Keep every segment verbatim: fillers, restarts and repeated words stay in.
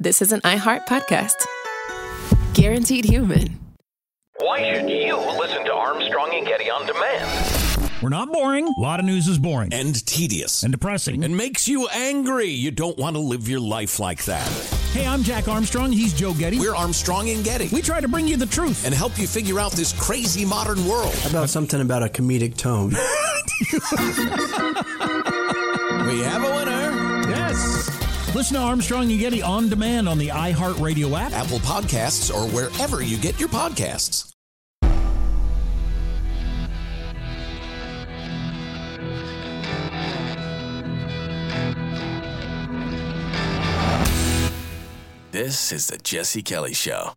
this is an iHeart podcast. Guaranteed human. Why should you listen to Armstrong and Getty on demand? We're not boring. A lot of news is boring. And tedious. And depressing. And makes you angry. You don't want to live your life like that. Hey, I'm Jack Armstrong. He's Joe Getty. We're Armstrong and Getty. We try to bring you the truth. And help you figure out this crazy modern world. How about something about a comedic tone? We have a winner. Yes. Listen to Armstrong and Getty on demand on the iHeartRadio app, Apple Podcasts, or wherever you get your podcasts. This is the Jesse Kelly Show.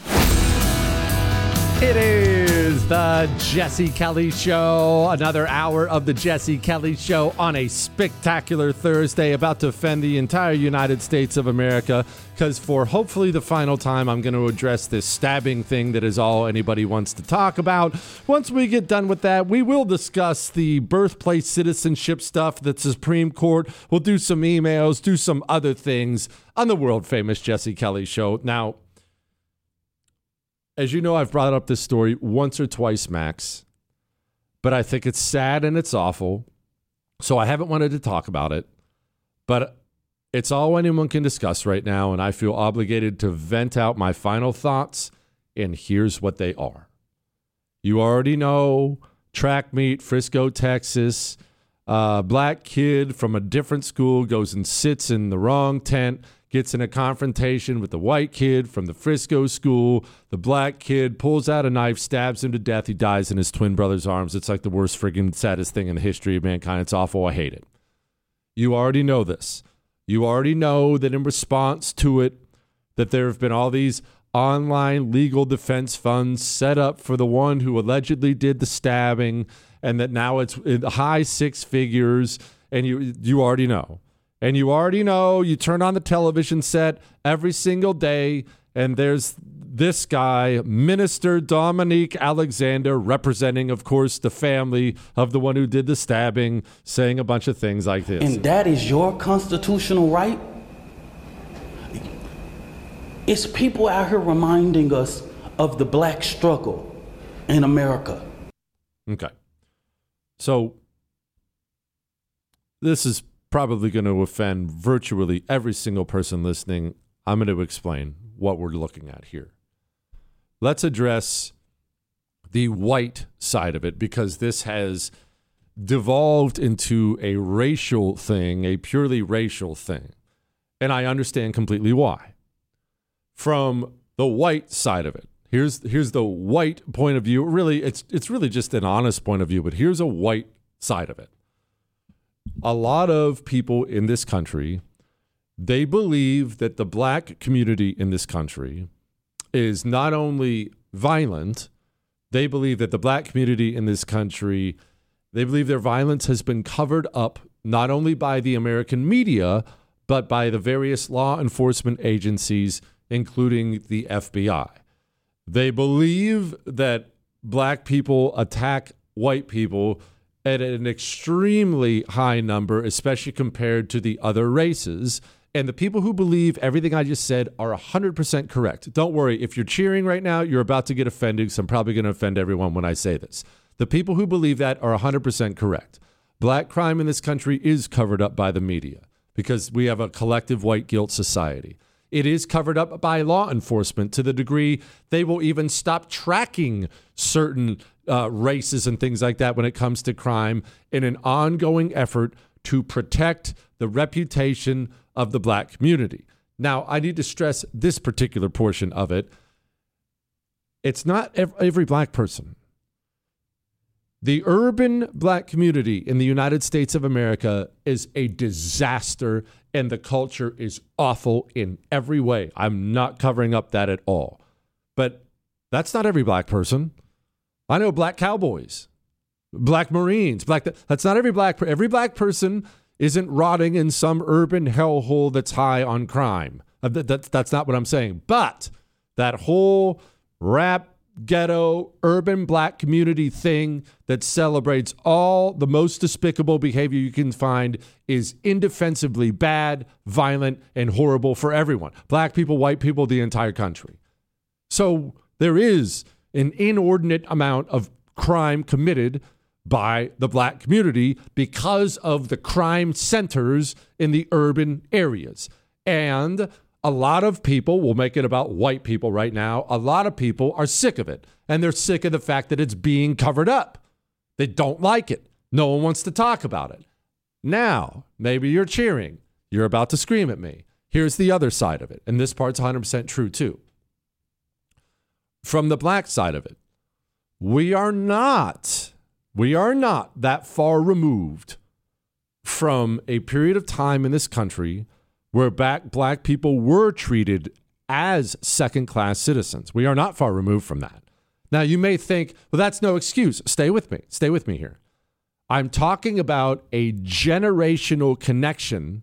It is the Jesse Kelly Show. Another hour of the Jesse Kelly Show on a spectacular Thursday, about to offend the entire United States of America, because for hopefully the final time, I'm going to address this stabbing thing that is all anybody wants to talk about. Once we get done with that, we will discuss the birthplace citizenship stuff, the Supreme Court. We'll do some emails, do some other things on the world famous Jesse Kelly Show. Now, as you know, I've brought up this story once or twice, Max, but I think it's sad and it's awful, so I haven't wanted to talk about it, but it's all anyone can discuss right now, and I feel obligated to vent out my final thoughts, and here's what they are. You already know, track meet, Frisco, Texas, uh, black kid from a different school goes and sits in the wrong tent, gets in a confrontation with the white kid from the Frisco school. The black kid pulls out a knife, stabs him to death. He dies in his twin brother's arms. It's like the worst friggin' saddest thing in the history of mankind. It's awful. I hate it. You already know this. You already know that in response to it, that there have been all these online legal defense funds set up for the one who allegedly did the stabbing, and that now it's in high six figures, and you you already know. And you already know, you turn on the television set every single day, and there's this guy, Minister Dominique Alexander, representing, of course, the family of the one who did the stabbing, saying a bunch of things like this. And that is your constitutional right? It's people out here reminding us of the black struggle in America. Okay. So, this is probably going to offend virtually every single person listening. I'm going to explain what we're looking at here. Let's address the white side of it, because this has devolved into a racial thing, a purely racial thing. And I understand completely why. From the white side of it, here's here's the white point of view. Really, it's it's really just an honest point of view, but here's a white side of it. A lot of people in this country, they believe that the black community in this country is not only violent, they believe that the black community in this country, they believe their violence has been covered up not only by the American media, but by the various law enforcement agencies, including the F B I. They believe that black people attack white people at an extremely high number, especially compared to the other races. And the people who believe everything I just said are one hundred percent correct. Don't worry. If you're cheering right now, you're about to get offended, so I'm probably going to offend everyone when I say this. The people who believe that are one hundred percent correct. Black crime in this country is covered up by the media because we have a collective white guilt society. It is covered up by law enforcement to the degree they will even stop tracking certain Uh, races and things like that when it comes to crime, in an ongoing effort to protect the reputation of the black community. Now, I need to stress this particular portion of it. It's not every black person. The urban black community in the United States of America is a disaster, and the culture is awful in every way. I'm not covering up that at all. But that's not every black person. I know black cowboys, black Marines, black. That's not every black. Every black person isn't rotting in some urban hellhole that's high on crime. That, that, that's not what I'm saying. But that whole rap ghetto, urban black community thing that celebrates all the most despicable behavior you can find is indefensibly bad, violent, and horrible for everyone. Black people, white people, the entire country. So there is an inordinate amount of crime committed by the black community because of the crime centers in the urban areas. And a lot of people, we'll make it about white people right now, a lot of people are sick of it. And they're sick of the fact that it's being covered up. They don't like it. No one wants to talk about it. Now, maybe you're cheering. You're about to scream at me. Here's the other side of it. And this part's one hundred percent true too. From the black side of it, we are not, we are not that far removed from a period of time in this country where back black people were treated as second-class citizens. We are not far removed from that. Now, you may think, well, that's no excuse. Stay with me. Stay with me here. I'm talking about a generational connection,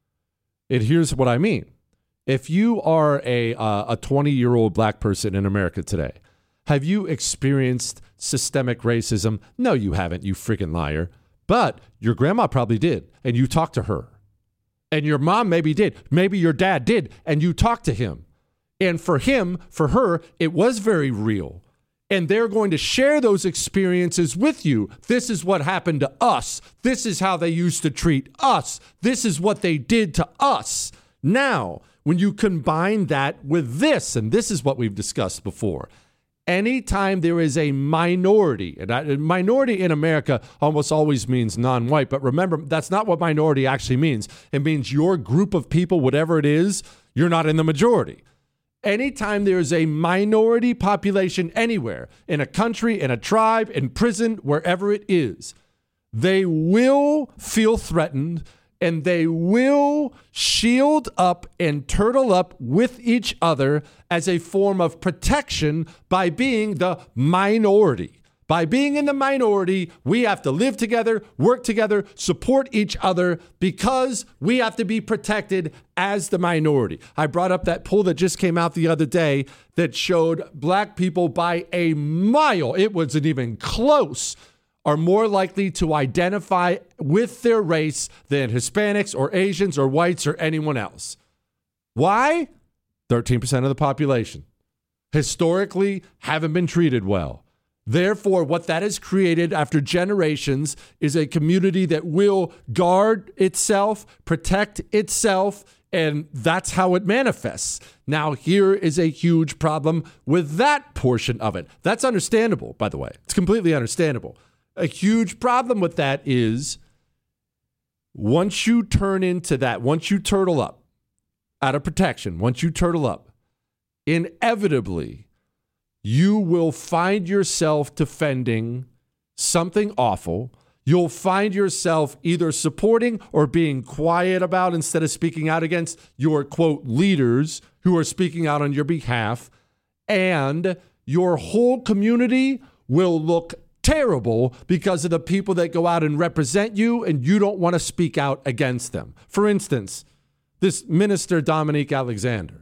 and here's what I mean. If you are a uh, a twenty-year-old black person in America today, have you experienced systemic racism? No, you haven't, you freaking liar. But your grandma probably did, and you talked to her. And your mom maybe did. Maybe your dad did, and you talked to him. And for him, for her, it was very real. And they're going to share those experiences with you. This is what happened to us. This is how they used to treat us. This is what they did to us. Now, when you combine that with this, and this is what we've discussed before, anytime there is a minority, and a minority in America almost always means non-white, but remember, that's not what minority actually means. It means your group of people, whatever it is, you're not in the majority. Anytime there is a minority population anywhere, in a country, in a tribe, in prison, wherever it is, they will feel threatened and they will shield up and turtle up with each other as a form of protection by being the minority. By being in the minority, we have to live together, work together, support each other because we have to be protected as the minority. I brought up that poll that just came out the other day that showed black people by a mile, it wasn't even close, are more likely to identify with their race than Hispanics or Asians or whites or anyone else. Why? thirteen percent of the population historically haven't been treated well. Therefore, what that has created after generations is a community that will guard itself, protect itself, and that's how it manifests. Now, here is a huge problem with that portion of it. That's understandable, by the way. It's completely understandable. A huge problem with that is once you turn into that, once you turtle up out of protection, once you turtle up, inevitably, you will find yourself defending something awful. You'll find yourself either supporting or being quiet about instead of speaking out against your, quote, leaders who are speaking out on your behalf. And your whole community will look terrible because of the people that go out and represent you, and you don't want to speak out against them. For instance, this Minister Dominique Alexander.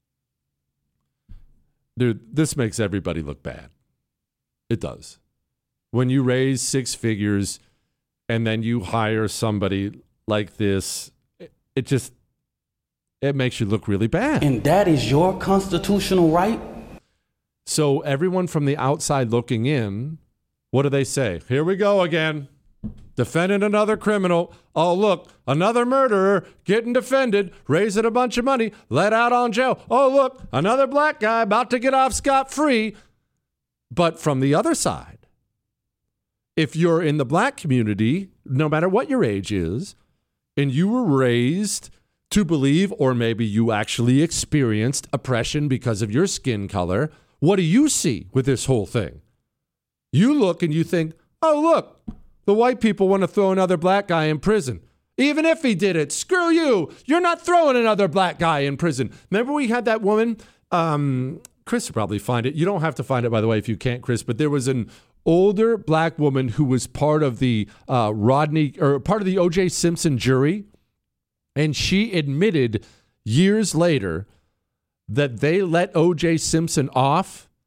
Dude, this makes everybody look bad. It does. When you raise six figures and then you hire somebody like this, it, it just, it makes you look really bad. And that is your constitutional right? So everyone from the outside looking in, what do they say? Here we go again. Defending another criminal. Oh, look, another murderer getting defended, raising a bunch of money, let out on jail. Oh, look, another black guy about to get off scot-free. But from the other side, if you're in the black community, no matter what your age is, and you were raised to believe, or maybe you actually experienced oppression because of your skin color, what do you see with this whole thing? You look and you think, oh, look, the white people want to throw another black guy in prison. Even if he did it, screw you. You're not throwing another black guy in prison. Remember we had that woman, um, Chris will probably find it. You don't have to find it, by the way, if you can't, Chris, but there was an older black woman who was part of the uh, Rodney, or part of the O J Simpson jury, and she admitted years later that they let O J Simpson off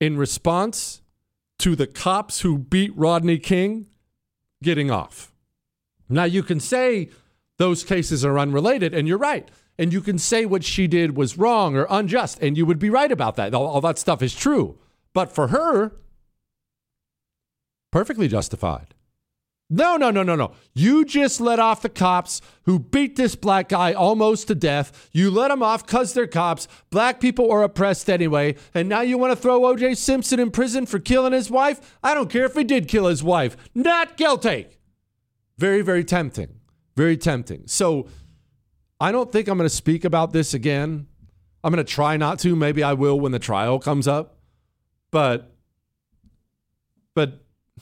in response to the cops who beat Rodney King getting off. Now, you can say those cases are unrelated, and you're right. And you can say what she did was wrong or unjust, and you would be right about that. All, all that stuff is true. But for her, perfectly justified. No, no, no, no, no. You just let off the cops who beat this black guy almost to death. You let them off because they're cops. Black people are oppressed anyway. And now you want to throw O J Simpson in prison for killing his wife? I don't care if he did kill his wife. Not guilty. Very, very tempting. Very tempting. So I don't think I'm going to speak about this again. I'm going to try not to. Maybe I will when the trial comes up. But, but,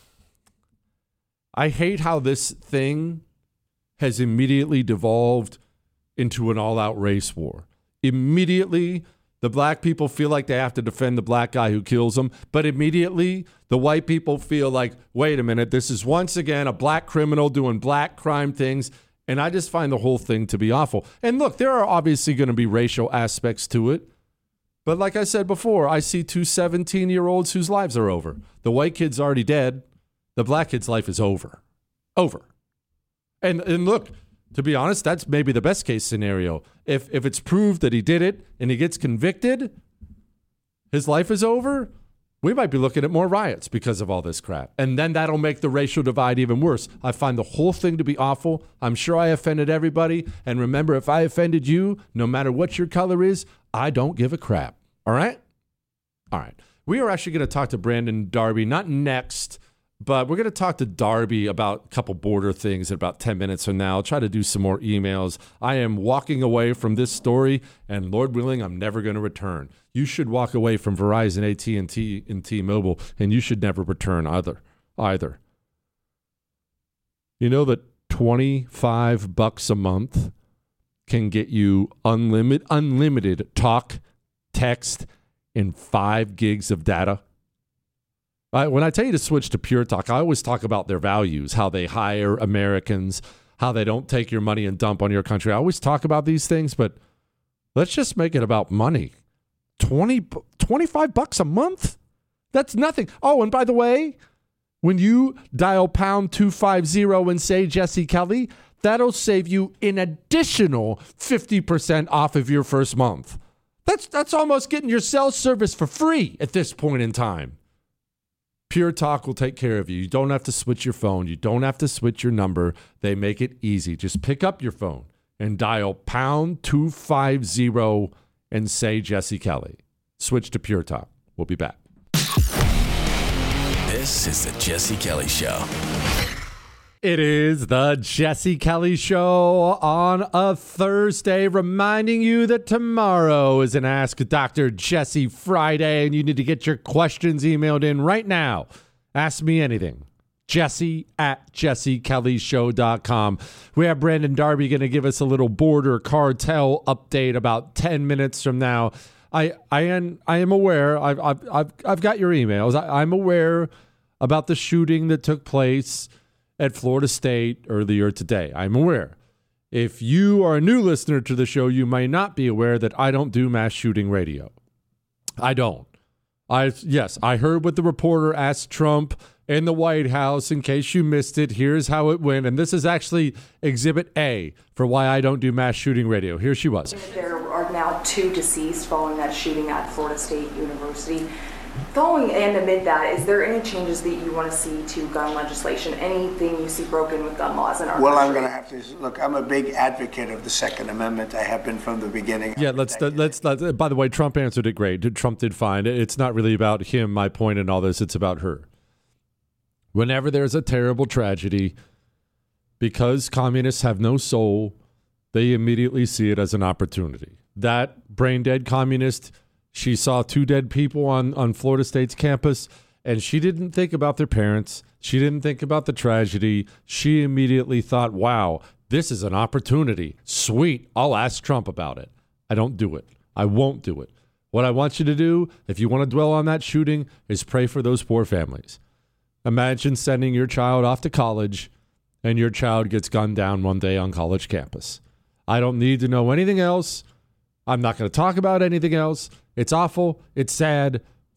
I hate how this thing has immediately devolved into an all-out race war. Immediately, the black people feel like they have to defend the black guy who kills them, but immediately, the white people feel like, wait a minute, this is once again a black criminal doing black crime things, and I just find the whole thing to be awful. And look, there are obviously going to be racial aspects to it, but like I said before, I see two seventeen-year-olds whose lives are over. The white kid's already dead. The black kid's life is over. Over. And and look, to be honest, that's maybe the best case scenario. If if it's proved that he did it and he gets convicted, his life is over, we might be looking at more riots because of all this crap. And then that'll make the racial divide even worse. I find the whole thing to be awful. I'm sure I offended everybody. And remember, if I offended you, no matter what your color is, I don't give a crap. All right? All right. We are actually going to talk to Brandon Darby, not next, but we're going to talk to Darby about a couple border things in about ten minutes from now. I'll try to do some more emails. I am walking away from this story, and Lord willing, I'm never going to return. You should walk away from Verizon, A T and T, and T-Mobile, and you should never return either. Either. You know that twenty-five bucks a month can get you unlimited, unlimited talk, text, and five gigs of data? I, when I tell you to switch to Pure Talk, I always talk about their values, how they hire Americans, how they don't take your money and dump on your country. I always talk about these things, but let's just make it about money. twenty, twenty-five bucks a month? That's nothing. Oh, and by the way, when you dial pound two fifty and say Jesse Kelly, that'll save you an additional fifty percent off of your first month. That's, that's almost getting your cell service for free at this point in time. Pure Talk will take care of you. You don't have to switch your phone. You don't have to switch your number. They make it easy. Just pick up your phone and dial pound two fifty and say Jesse Kelly. Switch to Pure Talk. We'll be back. This is the Jesse Kelly Show. It is the Jesse Kelly Show on a Thursday, reminding you that tomorrow is an Ask Doctor Jesse Friday, and you need to get your questions emailed in right now. Ask me anything. Jesse at jesse kelly show dot com. We have Brandon Darby going to give us a little border cartel update about ten minutes from now. I I am I am aware. I've I've I've, I've got your emails. I, I'm aware about the shooting that took place at Florida State earlier today. I'm aware. If you are a new listener to the show, you may not be aware that I don't do mass shooting radio. I don't. I yes, I heard what the reporter asked Trump in the White House. In case you missed it, here's how it went. And this is actually Exhibit A for why I don't do mass shooting radio. Here she was. There are now two deceased following that shooting at Florida State University. Following and amid that, is there any changes that you want to see to gun legislation? Anything you see broken with gun laws in our Well, country? I'm going to have to look. I'm a big advocate of the Second Amendment. I have been from the beginning. Yeah, let's let's. let's by the way, Trump answered it great. Trump did fine. It's not really about him. My point in all this, it's about her. Whenever there's a terrible tragedy, because communists have no soul, they immediately see it as an opportunity. That brain dead communist. She saw two dead people on, on Florida State's campus, and she didn't think about their parents. She didn't think about the tragedy. She immediately thought, wow, this is an opportunity. Sweet, I'll ask Trump about it. I don't do it. I won't do it. What I want you to do, if you want to dwell on that shooting, is pray for those poor families. Imagine sending your child off to college, and your child gets gunned down one day on college campus. I don't need to know anything else. I'm not going to talk about anything else. It's awful. It's sad.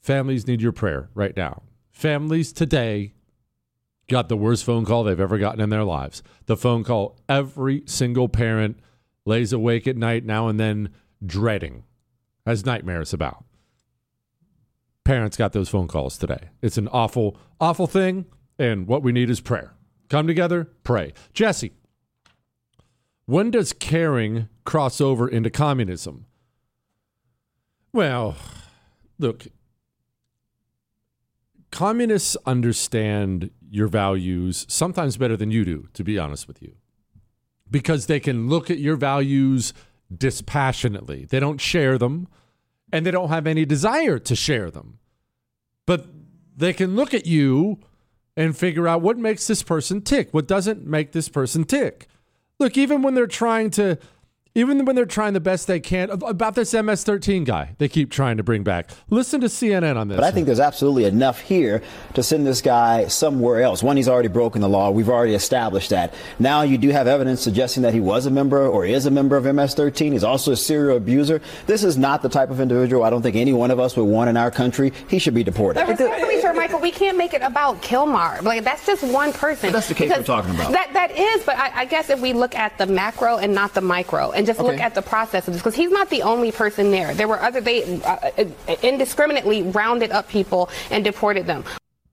families need your prayer right now. Families today got the worst phone call they've ever gotten in their lives. The phone call every single parent lays awake at night now and then dreading, has nightmares about. Parents got those phone calls today. It's an awful, awful thing, and what we need is prayer. Come together, pray. Jesse, when does caring cross over into communism? Well, look, communists understand your values sometimes better than you do, to be honest with you, because they can look at your values dispassionately. They don't share them, and they don't have any desire to share them. But they can look at you and figure out what makes this person tick, what doesn't make this person tick. Look, even when they're trying to, even when they're trying the best they can, about this M S thirteen guy they keep trying to bring back. Listen to C N N on this. But I think there's absolutely enough here to send this guy somewhere else. One, he's already broken the law. We've already established that. Now you do have evidence suggesting that he was a member or is a member of M S thirteen. He's also a serial abuser. This is not the type of individual I don't think any one of us would want in our country. He should be deported. But respectfully, sir, Michael, we can't make it about Kilmar. Like, that's just one person. But that's the case because we're talking about. That, that is, but I, I guess if we look at the macro and not the micro and just Okay. look at the process of this, because he's not the only person there. There were other, they uh, indiscriminately rounded up people and deported them.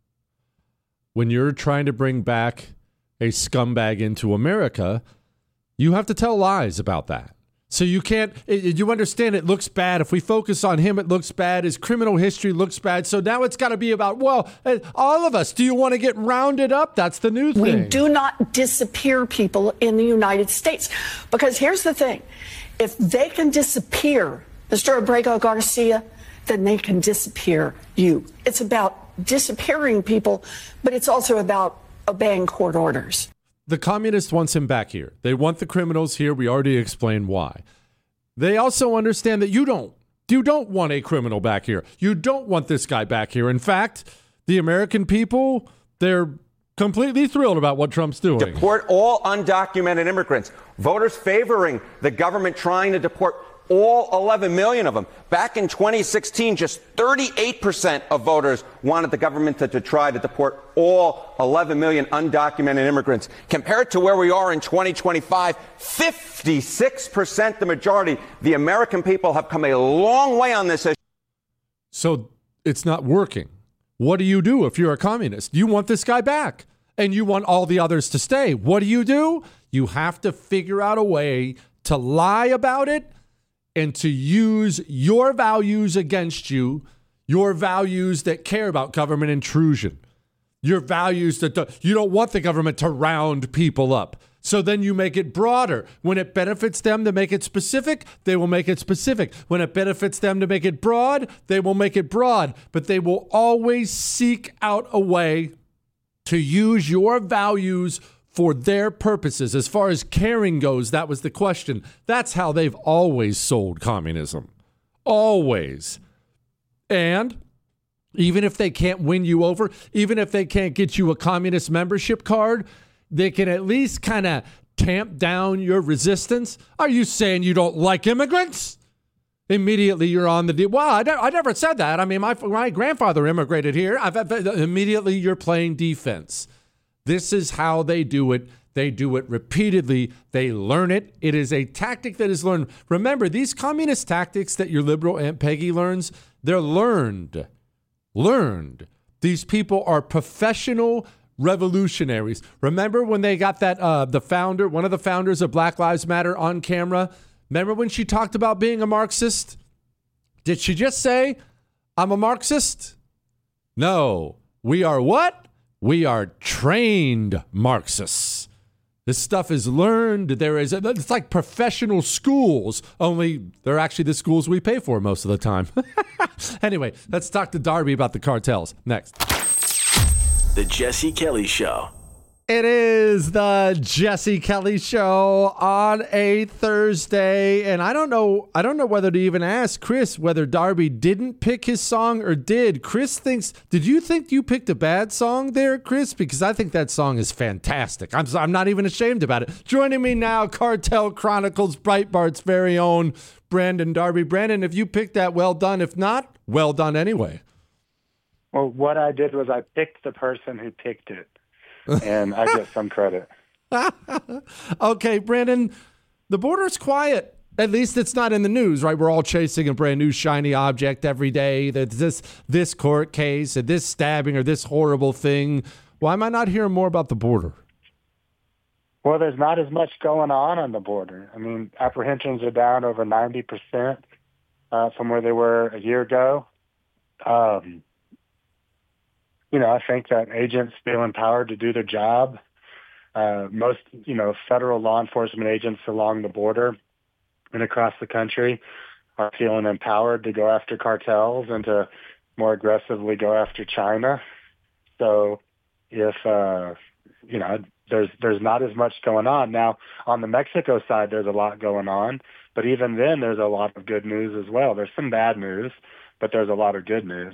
When you're trying to bring back a scumbag into America, you have to tell lies about that. So you can't, it, you understand it looks bad. If we focus on him, it looks bad. His criminal history looks bad. So now it's got to be about, well, all of us, do you want to get rounded up? That's the new thing. We do not disappear people in the United States. Because here's the thing. If they can disappear Mister Abrego Garcia, then they can disappear you. It's about disappearing people, but it's also about obeying court orders. The communist wants him back here. They want the criminals here. We already explained why. They also understand that you don't. You don't want a criminal back here. You don't want this guy back here. In fact, the American people, they're completely thrilled about what Trump's doing. Deport all undocumented immigrants. Voters favoring the government trying to deport all eleven million of them. Back in twenty sixteen, just thirty-eight percent of voters wanted the government to, to try to deport all eleven million undocumented immigrants. Compared to where we are in twenty twenty-five, fifty-six percent the majority. The American people have come a long way on this issue. So it's not working. What do you do if you're a communist? You want this guy back, and you want all the others to stay. What do you do? You have to figure out a way to lie about it and to use your values against you, your values that care about government intrusion, your values that do, you don't want the government to round people up. So then you make it broader. When it benefits them to make it specific, they will make it specific. When it benefits them to make it broad, they will make it broad. But they will always seek out a way to use your values for their purposes. As far as caring goes, that was the question. That's how they've always sold communism. Always. And even if they can't win you over, even if they can't get you a communist membership card, they can at least kind of tamp down your resistance. Are you saying you don't like immigrants? Immediately you're on the deal. Well, I, ne- I never said that. I mean, my, my grandfather immigrated here. I've, I've, immediately you're playing defense. This is how they do it. They do it repeatedly. They learn it. It is a tactic that is learned. Remember, these communist tactics that your liberal Aunt Peggy learns, they're learned. Learned. These people are professional revolutionaries. Remember when they got that, uh, the founder, one of the founders of Black Lives Matter on camera? Remember when she talked about being a Marxist? Did she just say, I'm a Marxist? No. We are what? We are trained Marxists. This stuff is learned. There is, it's like professional schools, only they're actually the schools we pay for most of the time. Anyway, let's talk to Darby about the cartels next. The Jesse Kelly Show. It is the Jesse Kelly Show on a Thursday, and I don't know I don't know whether to even ask Chris whether Darby didn't pick his song or did. Chris thinks, did you think you picked a bad song there, Chris? Because I think that song is fantastic. I'm, I'm not even ashamed about it. Joining me now, Cartel Chronicles, Breitbart's very own Brandon Darby. Brandon, if you picked that, well done. If not, well done anyway. Well, what I did was I picked the person who picked it, and I get some credit. Okay, Brandon, the border's quiet. At least it's not in the news, right? We're all chasing a brand new shiny object every day. That this this court case, or this stabbing, or this horrible thing. Why am I not hearing more about the border? Well, there's not as much going on on the border. I mean, apprehensions are down over ninety percent uh, from where they were a year ago. Um, you know, I think that agents feel empowered to do their job. Uh, most, you know, federal law enforcement agents along the border and across the country are feeling empowered to go after cartels and to more aggressively go after China. So if, uh, you know, there's there's not as much going on. Now, on the Mexico side, there's a lot going on. But even then, there's a lot of good news as well. There's some bad news, but there's a lot of good news.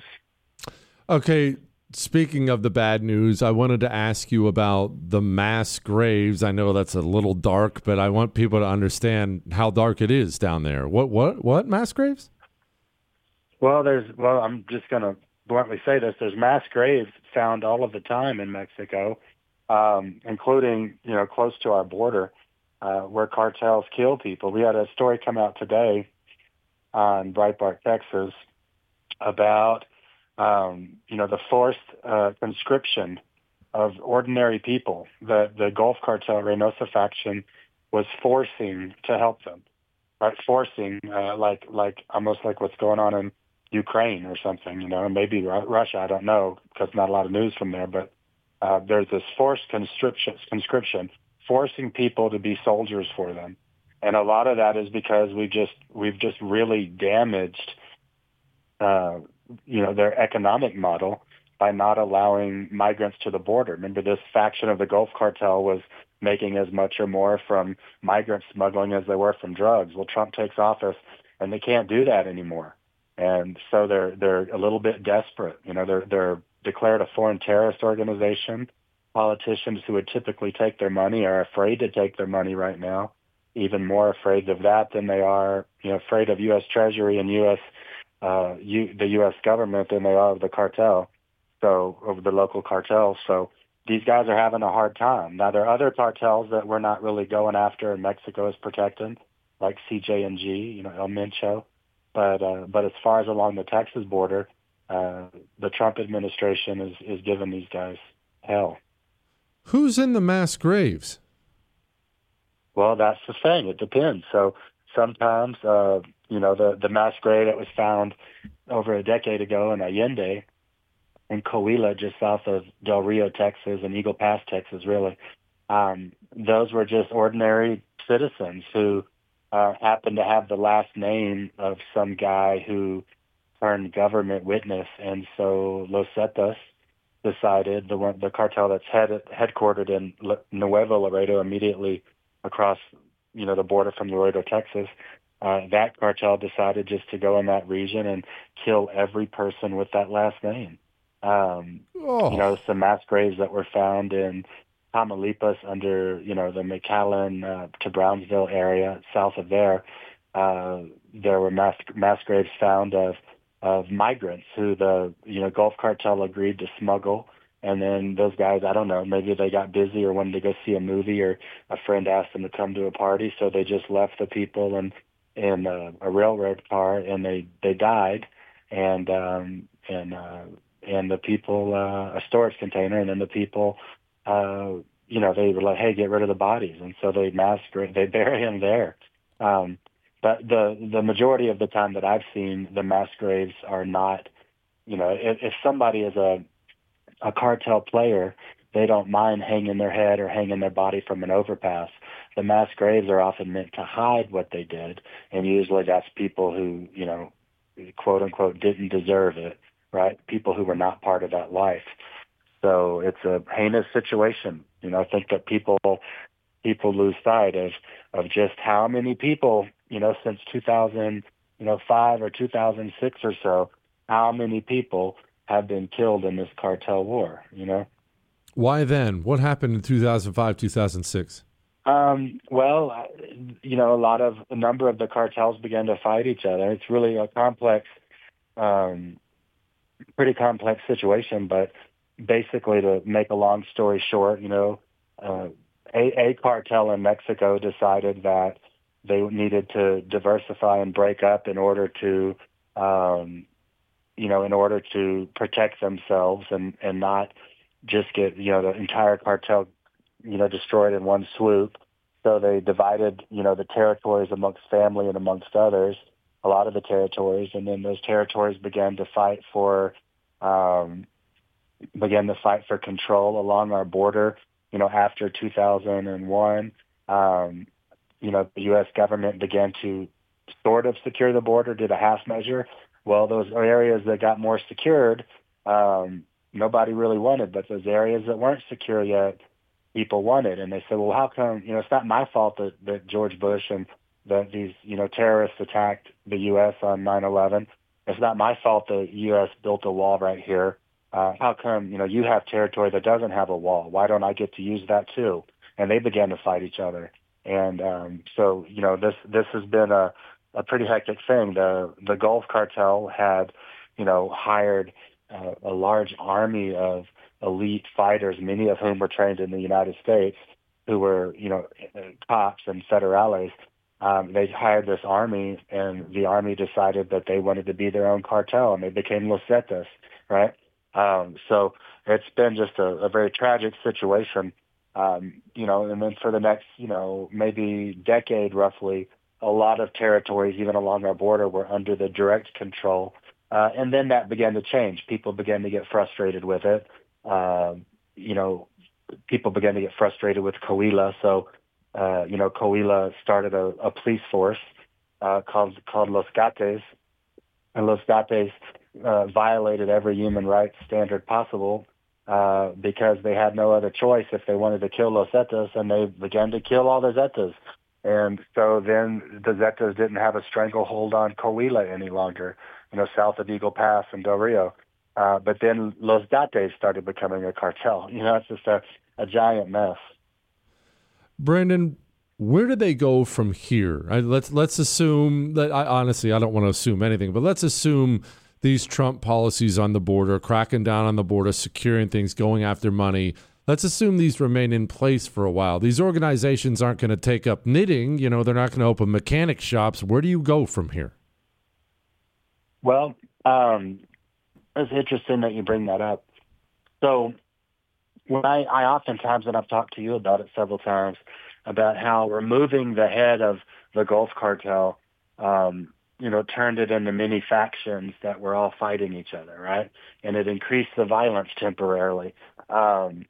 Okay, speaking of the bad news, I wanted to ask you about the mass graves. I know that's a little dark, but I want people to understand how dark it is down there. What what what mass graves? Well, there's well, I'm just going to bluntly say this. There's mass graves found all of the time in Mexico, um, including, you know, close to our border, uh, where cartels kill people. We had a story come out today on Breitbart, Texas, about Um, you know, the forced uh, conscription of ordinary people. The the Gulf Cartel, Reynosa faction, was forcing to help them, right? Forcing, uh, like like almost like what's going on in Ukraine or something, you know, maybe Ru- Russia. I don't know because not a lot of news from there. But uh, there's this forced conscription, conscription, forcing people to be soldiers for them, and a lot of that is because we just we've just really damaged. Uh, you know, their economic model by not allowing migrants to the border. Remember, this faction of the Gulf Cartel was making as much or more from migrant smuggling as they were from drugs. Well, Trump takes office and they can't do that anymore. And so they're they're a little bit desperate. You know, they're they're declared a foreign terrorist organization. Politicians who would typically take their money are afraid to take their money right now, even more afraid of that than they are, you know, afraid of U S Treasury and U S Uh, you, the U S government than they are of the cartel, so of the local cartels. So these guys are having a hard time. Now, there are other cartels that we're not really going after and Mexico is protecting, like C J and G, you know, El Mencho. But uh, but as far as along the Texas border, uh, the Trump administration is, is giving these guys hell. Who's in the mass graves? Well, that's the thing. It depends. So sometimes, uh, you know, the, the mass grave that was found over a decade ago in Allende, in Coahuila, just south of Del Rio, Texas, and Eagle Pass, Texas, really, um, those were just ordinary citizens who uh, happened to have the last name of some guy who turned government witness. And so Los Zetas decided, the one, the cartel that's head, headquartered in Nuevo Laredo, immediately across, you know, the border from Laredo, Texas, uh, that cartel decided just to go in that region and kill every person with that last name. Um, oh. You know, some mass graves that were found in Tamaulipas under, you know, the McAllen uh, to Brownsville area, south of there, uh, there were mass, mass graves found of, of migrants who the, you know, Gulf Cartel agreed to smuggle. And then those guys, I don't know, maybe they got busy or wanted to go see a movie, or a friend asked them to come to a party, so they just left the people in, in a, a railroad car, and they, they died. And, um, and, uh, and the people, uh, a storage container, and then the people, uh, you know, they were like, hey, get rid of the bodies. And so they mass gra- they bury him there. Um, but the, the majority of the time that I've seen, the mass graves are not, you know, if, if somebody is a, a cartel player, they don't mind hanging their head or hanging their body from an overpass. The mass graves are often meant to hide what they did. And usually that's people who, you know, quote unquote, didn't deserve it. Right? People who were not part of that life. So it's a heinous situation. You know, I think that people people lose sight of, of just how many people, you know, since two thousand, you know, five or two thousand six or so, how many people have been killed in this cartel war, you know? Why then? What happened in two thousand five, two thousand six? Um, well, you know, a lot of, a number of the cartels began to fight each other. It's really a complex um pretty complex situation, but basically, to make a long story short, you know, uh, a, a cartel in Mexico decided that they needed to diversify and break up in order to, um, you know, in order to protect themselves and, and not just get, you know, the entire cartel, you know, destroyed in one swoop. So they divided, you know, the territories amongst family and amongst others, a lot of the territories, and then those territories began to fight for, um, began to fight for control along our border. You know, after two thousand one, um, you know, the U S government began to sort of secure the border, did a half measure. Well, those areas that got more secured, um, nobody really wanted, but those areas that weren't secure yet, people wanted. And they said, well, how come, you know, it's not my fault that, that George Bush and that these, you know, terrorists attacked the U S on nine eleven. It's not my fault the U S built a wall right here. Uh, how come, you know, you have territory that doesn't have a wall? Why don't I get to use that too? And they began to fight each other. And um, so, you know, this this has been a, a pretty hectic thing. The the Gulf Cartel had, you know, hired uh, a large army of elite fighters, many of whom were trained in the United States, who were, you know, cops and federales. Um, they hired this army, and the army decided that they wanted to be their own cartel, and they became Los Zetas, right? Um, so it's been just a, a very tragic situation, um, you know, and then for the next, you know, maybe decade roughly, a lot of territories, even along our border, were under the direct control. Uh, and then that began to change. People began to get frustrated with it. Uh, you know, people began to get frustrated with Coahuila. So, uh, you know, Coahuila started a, a police force uh, called, called Los Gates. And Los Gates Uh, violated every human rights standard possible uh, because they had no other choice if they wanted to kill Los Zetas, and they began to kill all the Zetas. And so then the Zetas didn't have a stranglehold on Coahuila any longer, you know, south of Eagle Pass and Del Rio. Uh, but then Los Gates started becoming a cartel. You know, it's just a, a giant mess. Brandon, where do they go from here? I, let's let's assume that, I honestly, I don't want to assume anything, but let's assume these Trump policies on the border, cracking down on the border, securing things, going after money. Let's assume these remain in place for a while. These organizations aren't going to take up knitting. You know, they're not going to open mechanic shops. Where do you go from here? Well, um, it's interesting that you bring that up. So when I, I oftentimes, and I've talked to you about it several times, about how removing the head of the Gulf Cartel, um, you know, turned it into many factions that were all fighting each other, right? And it increased the violence temporarily. Um,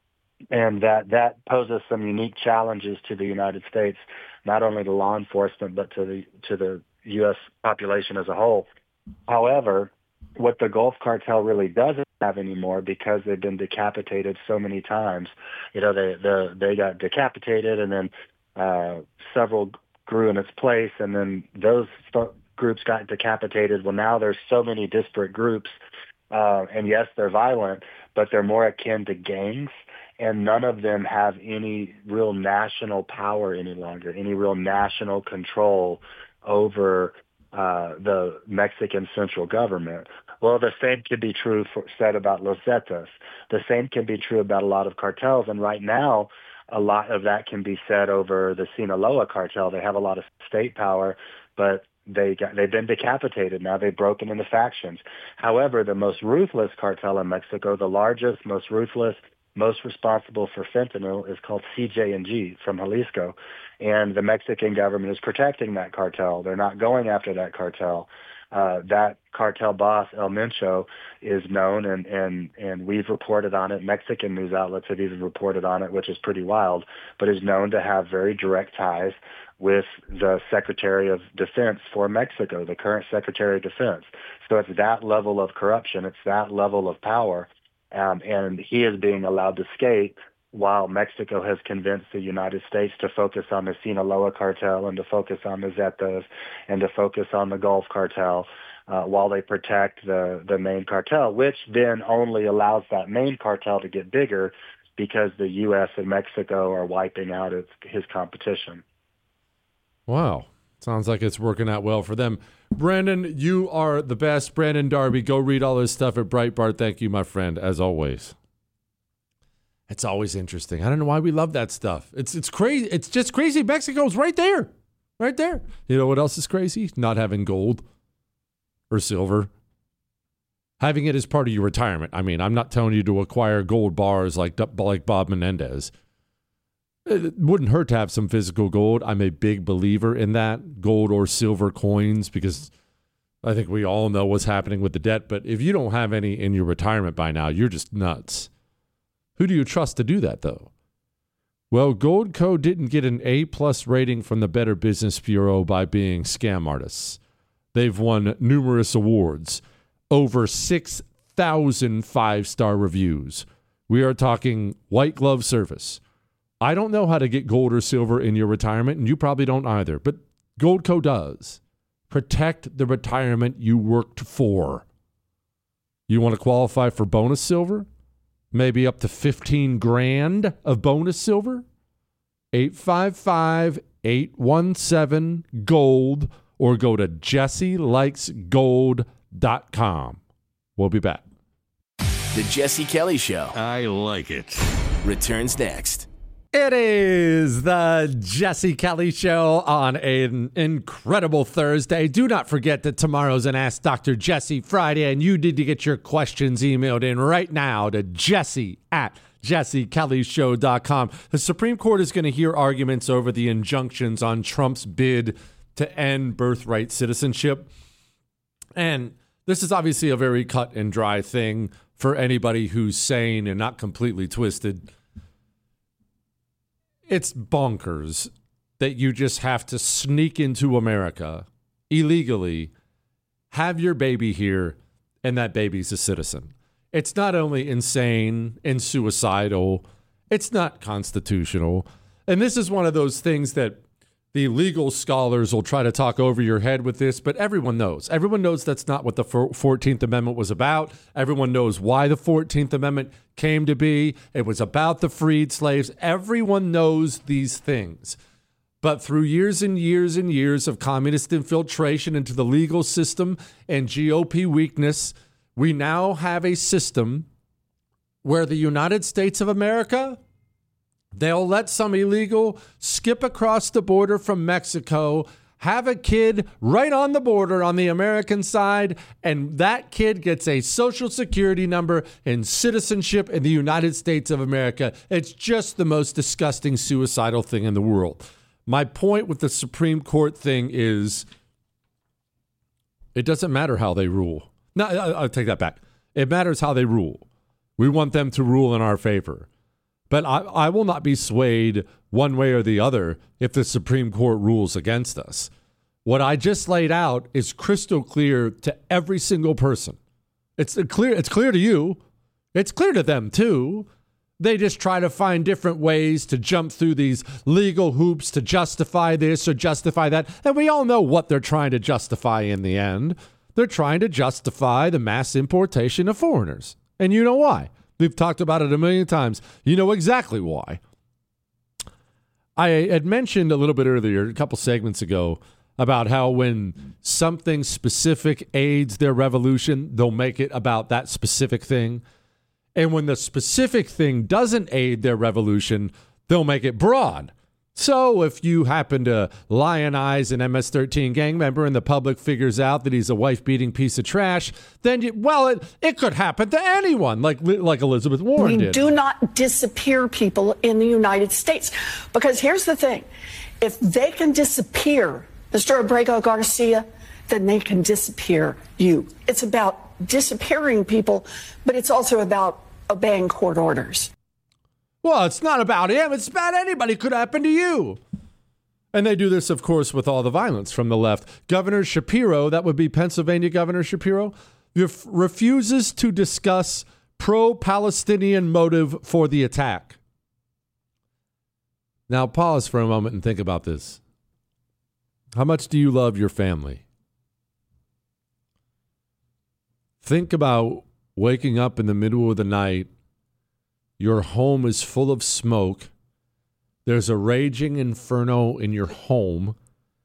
and that, that poses some unique challenges to the United States, not only to law enforcement, but to the, to the U S population as a whole. However, what the Gulf Cartel really doesn't have anymore, because they've been decapitated so many times, you know, they, the, they got decapitated, and then uh, several grew in its place, and then those groups got decapitated. Well, now there's so many disparate groups, uh, and yes, they're violent, but they're more akin to gangs, and none of them have any real national power any longer, any real national control over uh, the Mexican central government. Well, the same can be true for, said about Los Zetas. The same can be true about a lot of cartels, and right now, a lot of that can be said over the Sinaloa cartel. They have a lot of state power, but they got, they've been decapitated. Now they've broken into factions. However, the most ruthless cartel in Mexico, the largest, most ruthless, most responsible for fentanyl, is called C J and G from Jalisco. And the Mexican government is protecting that cartel. They're not going after that cartel. Uh, that cartel boss, El Mencho, is known, and, and, and we've reported on it. Mexican news outlets have even reported on it, which is pretty wild, but is known to have very direct ties with the Secretary of Defense for Mexico, the current Secretary of Defense. So it's that level of corruption. It's that level of power. Um, and he is being allowed to skate while Mexico has convinced the United States to focus on the Sinaloa cartel and to focus on the Zetas and to focus on the Gulf cartel uh, while they protect the, the main cartel, which then only allows that main cartel to get bigger because the U S and Mexico are wiping out its, his competition. Wow. Sounds like it's working out well for them. Brandon, you are the best. Brandon Darby, go read all this stuff at Breitbart. Thank you, my friend, as always. It's always interesting. I don't know why we love that stuff. It's it's crazy. It's just crazy. Mexico's right there. Right there. You know what else is crazy? Not having gold or silver. Having it as part of your retirement. I mean, I'm not telling you to acquire gold bars like, like Bob Menendez. It wouldn't hurt to have some physical gold. I'm a big believer in that, gold or silver coins, because I think we all know what's happening with the debt. But if you don't have any in your retirement by now, you're just nuts. Who do you trust to do that, though? Well, Goldco didn't get an A-plus rating from the Better Business Bureau by being scam artists. They've won numerous awards, over six thousand five-star reviews. We are talking white glove service. I don't know how to get gold or silver in your retirement, and you probably don't either, but Goldco does. Protect the retirement you worked for. You want to qualify for bonus silver? Maybe up to fifteen grand of bonus silver? eight five five, eight one seven, GOLD or go to jesse likes gold dot com. We'll be back. The Jesse Kelly Show. I like it. Returns next. It is the Jesse Kelly Show on an incredible Thursday. Do not forget that tomorrow's an Ask Doctor Jesse Friday, and you need to get your questions emailed in right now to Jesse at jesse kelly show dot com. The Supreme Court is going to hear arguments over the injunctions on Trump's bid to end birthright citizenship. And this is obviously a very cut and dry thing for anybody who's sane and not completely twisted. It's bonkers that you just have to sneak into America illegally, have your baby here, and that baby's a citizen. It's not only insane and suicidal, it's not constitutional. And this is one of those things that the legal scholars will try to talk over your head with this, but everyone knows. Everyone knows that's not what the fourteenth Amendment was about. Everyone knows why the fourteenth Amendment came to be. It was about the freed slaves. Everyone knows these things. But through years and years and years of communist infiltration into the legal system and G O P weakness, we now have a system where the United States of America, they'll let some illegal skip across the border from Mexico, have a kid right on the border on the American side, and that kid gets a social security number and citizenship in the United States of America. It's just the most disgusting, suicidal thing in the world. My point with the Supreme Court thing is it doesn't matter how they rule. No, I'll take that back. It matters how they rule. We want them to rule in our favor. But I, I will not be swayed one way or the other if the Supreme Court rules against us. What I just laid out is crystal clear to every single person. It's clear. It's clear to you. It's clear to them, too. They just try to find different ways to jump through these legal hoops to justify this or justify that. And we all know what they're trying to justify in the end. They're trying to justify the mass importation of foreigners. And you know why. We've talked about it a million times. You know exactly why. I had mentioned a little bit earlier, a couple segments ago, about how when something specific aids their revolution, they'll make it about that specific thing. And when the specific thing doesn't aid their revolution, they'll make it broad. So if you happen to lionize an M S thirteen gang member and the public figures out that he's a wife-beating piece of trash, then, you, well, it, it could happen to anyone, like, like Elizabeth Warren we did. do not disappear people in the United States. Because here's the thing. If they can disappear Mister Abrego Garcia, then they can disappear you. It's about disappearing people, but it's also about obeying court orders. Well, it's not about him. It's about anybody. It could happen to you. And they do this, of course, with all the violence from the left. Governor Shapiro, that would be Pennsylvania Governor Shapiro, ref- refuses to discuss pro-Palestinian motive for the attack. Now, pause for a moment and think about this. How much do you love your family? Think about waking up in the middle of the night. Your home is full of smoke. There's a raging inferno in your home.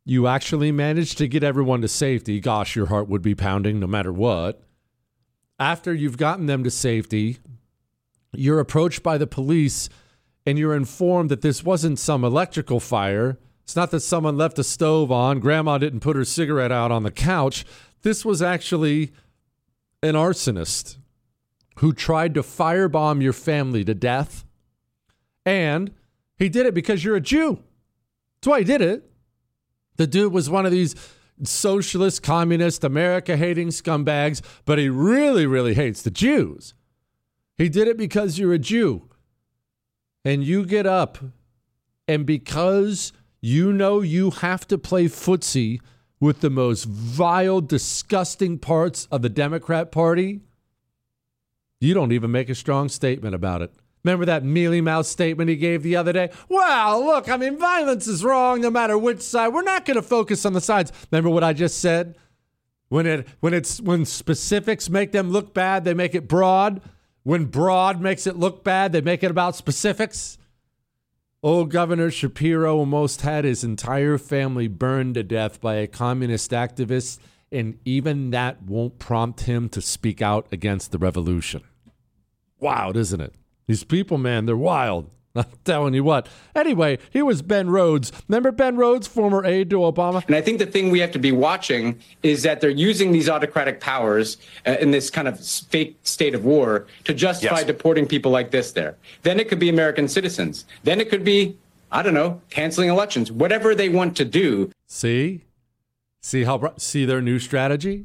You actually managed to get everyone to safety. Gosh, your heart would be pounding no matter what. After you've gotten them to safety, you're approached by the police and you're informed that this wasn't some electrical fire. It's not that someone left a stove on. Grandma didn't put her cigarette out on the couch. This was actually an arsonist who tried to firebomb your family to death. And he did it because you're a Jew. That's why he did it. The dude was one of these socialist, communist, America-hating scumbags, but he really, really hates the Jews. He did it because you're a Jew. And you get up, and because you know you have to play footsie with the most vile, disgusting parts of the Democrat Party, you don't even make a strong statement about it. Remember that mealy-mouthed statement he gave the other day? Well, look, I mean, violence is wrong no matter which side. We're not going to focus on the sides. Remember what I just said? When it when it's when specifics make them look bad, they make it broad. When broad makes it look bad, they make it about specifics. Old Governor Shapiro almost had his entire family burned to death by a communist activist, and even that won't prompt him to speak out against the revolution. Wild, isn't it? These people, man, they're wild. I'm telling you what. Anyway, here was Ben Rhodes. Remember Ben Rhodes, former aide to Obama? And I think the thing we have to be watching is that they're using these autocratic powers uh, in this kind of fake state of war to justify yes. deporting people like this there. Then it could be American citizens. Then it could be, I don't know, canceling elections, whatever they want to do. See? See how? See their new strategy?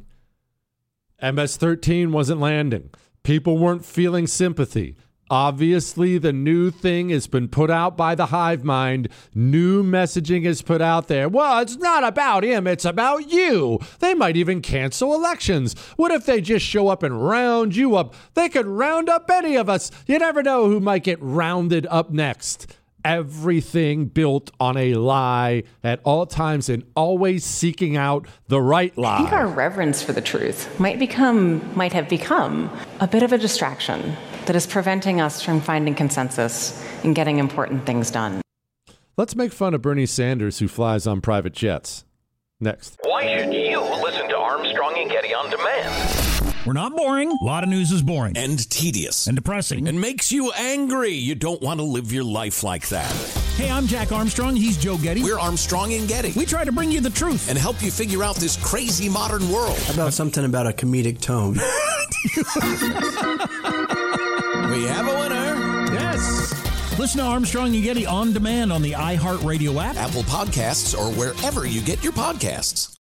M S thirteen wasn't landing. People weren't feeling sympathy. Obviously, the new thing has been put out by the hive mind. New messaging is put out there. Well, it's not about him. It's about you. They might even cancel elections. What if they just show up and round you up? They could round up any of us. You never know who might get rounded up next. Everything built on a lie at all times and always seeking out the right lie. I think our reverence for the truth might become, might have become a bit of a distraction that is preventing us from finding consensus and getting important things done. Let's make fun of Bernie Sanders, who flies on private jets. Next. Why should you listen to Armstrong and Getty on demand? We're not boring. A lot of news is boring. And tedious. And depressing. And makes you angry. You don't want to live your life like that. Hey, I'm Jack Armstrong. He's Joe Getty. We're Armstrong and Getty. We try to bring you the truth. And help you figure out this crazy modern world. How about something about a comedic tone? We have a winner. Yes. Listen to Armstrong and Getty on demand on the iHeartRadio app, Apple Podcasts, or wherever you get your podcasts.